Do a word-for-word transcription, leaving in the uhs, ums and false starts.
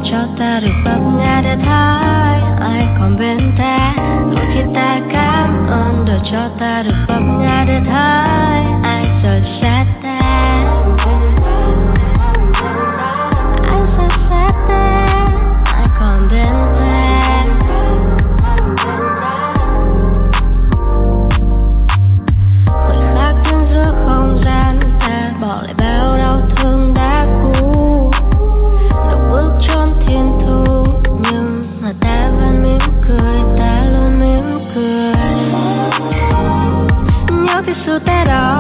cho ta được vấp ngã để thấy ai còn bên ta. Đôi khi ta cảm ơn đời cho ta được vấp ngã để thấy ai rời xa ta. Ai rời xa ta, ai còn bên ta. Khoảnh khắc đứng giữa không gian, ta bỏ lại bao đau thương đã cũ. Dẫu bước trốn thiên thu nhưng mà ta vẫn mỉm cười, ta luôn mỉm cười. Nhớ cái sự té đau